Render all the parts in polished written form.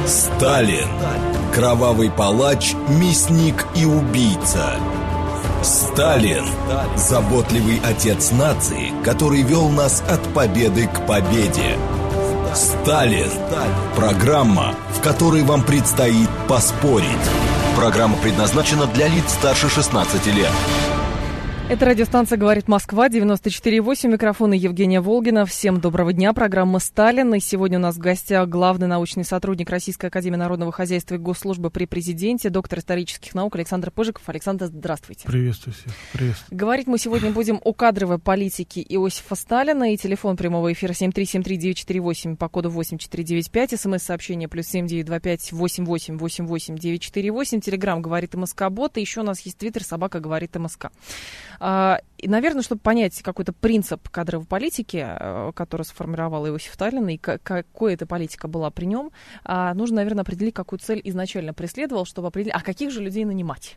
Сталин. Кровавый палач, мясник и убийца. Сталин. Заботливый отец нации, который вел нас от победы к победе. Сталин. Программа, в которой вам предстоит поспорить. Программа предназначена для лиц старше 16 лет. Это радиостанция «Говорит Москва», 94,8, микрофон Евгения Волгина. Всем доброго дня, программа «Сталин». И сегодня у нас в гостях главный научный сотрудник Российской академии народного хозяйства и госслужбы при президенте, доктор исторических наук Александр Пыжиков. Александр, здравствуйте. Приветствую всех. Приветствую. Говорить мы сегодня будем о кадровой политике Иосифа Сталина. И телефон прямого эфира 7373948 по коду 8495. СМС-сообщение +7 925 88 88 948. Телеграм «Говорит МСК-бот». И еще у нас есть твиттер «Собака говорит МСК». И, наверное, чтобы понять какой-то принцип кадровой политики, который сформировал Иосиф Сталин, и какая эта политика была при нем, нужно, наверное, определить, какую цель изначально преследовал, чтобы определить, а каких же людей нанимать.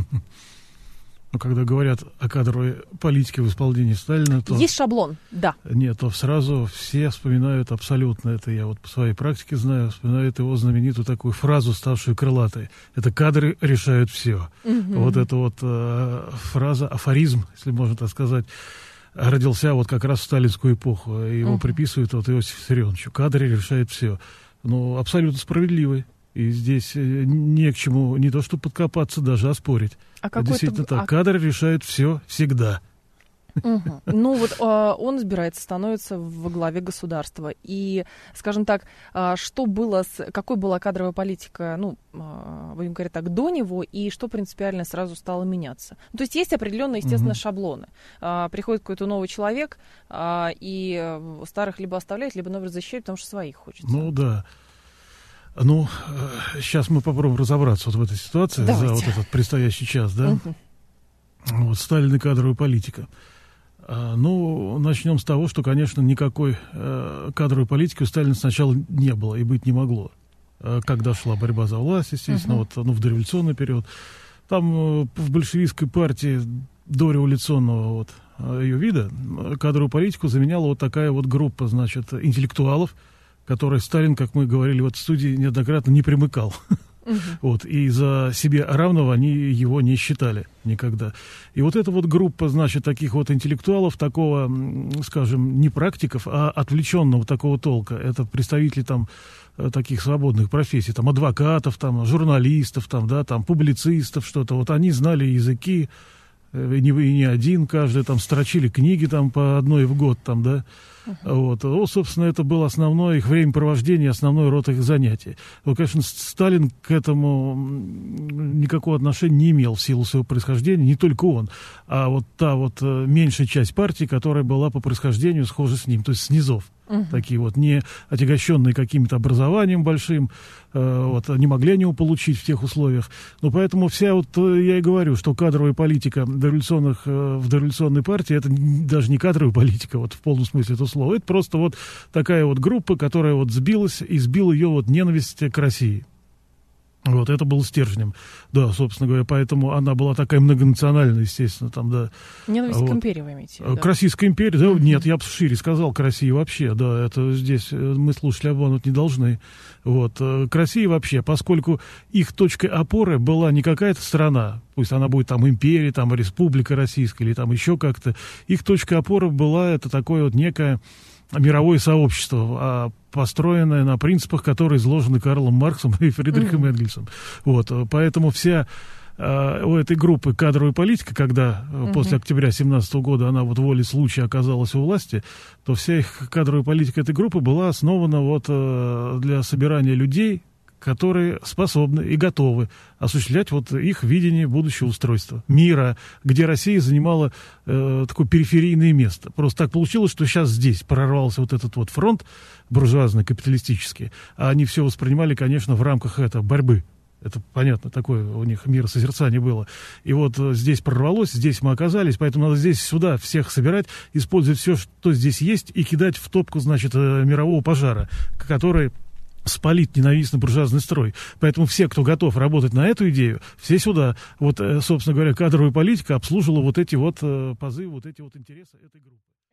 Ну, когда говорят о кадровой политике в исполнении Сталина, то... Есть шаблон, да. Нет, то сразу все вспоминают абсолютно, это я вот по своей практике знаю, вспоминают его знаменитую такую фразу, ставшую крылатой. Это «кадры решают все». Вот эта вот фраза, афоризм, если можно так сказать, родился вот как раз в сталинскую эпоху. Его приписывают вот Иосифу Виссарионовичу. «Кадры решают все». Ну, абсолютно справедливый. И здесь не к чему не то что подкопаться, даже оспорить. Действительно так. Кадры решают все всегда. Ну вот он избирается, становится во главе государства. И, скажем так, какой была кадровая политика, будем говорить так, до него, и что принципиально сразу стало меняться? То есть есть определенные, естественно, шаблоны. Приходит какой-то новый человек, и старых либо оставляет, либо новых защищает, потому что своих хочется. Ну да. Ну, сейчас мы попробуем разобраться вот в этой ситуации. Давайте. За вот этот предстоящий час, да? Вот, Сталин и кадровая политика. Ну, начнем с того, что, конечно, никакой кадровой политики у Сталина сначала не было и быть не могло. Когда шла борьба за власть, естественно, в дореволюционный период. Там в большевистской партии дореволюционного ее вида кадровую политику заменяла вот такая вот группа, значит, интеллектуалов, которой Сталин, как мы говорили в этой студии, неоднократно не примыкал. Вот, и за себе равного они его не считали никогда. И вот эта вот группа, значит, таких вот интеллектуалов, такого, скажем, не практиков, а отвлеченного такого толка. Это представители там таких свободных профессий, там адвокатов, там журналистов, там публицистов, что-то. Вот они знали языки, и не один, каждый там строчили книги там по одной в год, там, да. Вот, собственно, это было основное их времяпровождение, основной род их занятий. Вот, конечно, Сталин к этому никакого отношения не имел в силу своего происхождения, не только он, а вот та вот меньшая часть партии, которая была по происхождению схожа с ним, то есть с низов. Такие вот, не отягощенные каким-то образованием большим, не могли они его получить в тех условиях. Но поэтому вся я и говорю, что кадровая политика в дореволюционной партии, это даже не кадровая политика, в полном смысле этого слова, это просто вот такая вот группа, которая вот сбилась, и сбила ее ненависть к России. Вот, это было стержнем. Да, собственно говоря, поэтому она была такая многонациональная, естественно, там, да. Ненависть к империи, вы имеете в виду? К Российской империи, да, нет, я бы шире сказал, к России вообще, да, это здесь мы, слушатели, обмануть не должны. Вот, к России вообще, поскольку их точкой опоры была не какая-то страна, пусть она будет там империя, там республика российская или там еще как-то, их точкой опоры была это такое вот некое мировое сообщество, построенное на принципах, которые изложены Карлом Марксом и Фридрихом Энгельсом. Вот, поэтому вся у этой группы кадровая политика, когда после октября 1917 года она волей случая оказалась у власти, то вся их кадровая политика этой группы была основана для собирания людей, которые способны и готовы осуществлять их видение будущего устройства мира, где Россия занимала такое периферийное место. Просто так получилось, что сейчас здесь прорвался этот фронт буржуазный, капиталистический, а они все воспринимали, конечно, в рамках борьбы. Это, понятно, такое у них миросозерцание было. И здесь прорвалось, здесь мы оказались, поэтому надо здесь сюда всех собирать, использовать все, что здесь есть, и кидать в топку, значит, мирового пожара, который спалит ненавистный буржуазный строй. Поэтому все, кто готов работать на эту идею, все сюда. Собственно говоря, кадровая политика обслуживала эти позывы, эти интересы этой группы.